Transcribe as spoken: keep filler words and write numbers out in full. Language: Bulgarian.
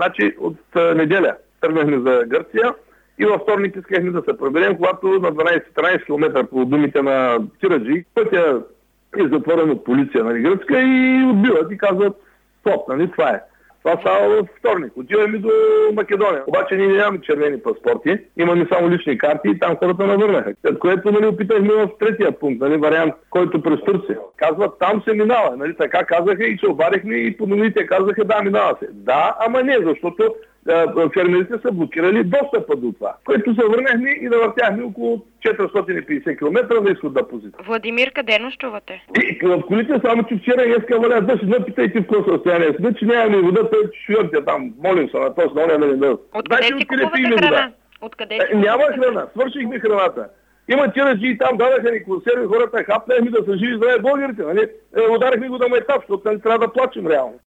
Значи от а, неделя тръгнахме за Гърция и във вторник искахме да се преберем, когато на дванайсет-тринайсет км по думите на Тираджи пътя е затворен от полиция, нали, гръцка, и отбиват и казват стоп, нали, това е. Това става във вторник. Отиваме до Македония. Обаче ние нямаме червени паспорти, имаме само лични карти и там хората навърнаха. След което, нали, опитахме в третия пункт, нали, вариант, който през Турция. Казват, там се минава, нали, така казаха и се обадихме и по новините казаха, да, минава се. Да, ама не, защото фермерите са блокирали достъпа до това, което се върнахме и да въртяхме около четиристотин и петдесет км на изходна позиция. Владимир, къде нощувате? И в колите, само че вчера и днеска валя дъжд, не питайте в какво състояние сме, че нямаме вода, тъй че шуърте там, молим се на този, на оня да не дадат. Откъде си купувате храна? Откъде си Няма храна, свършихме храната. Има тираджи и там дадаха ни консерви, хората хапнахме да са живи здраве българите, нали? Ударихме го да майтап, защото не трябва да плачем реално.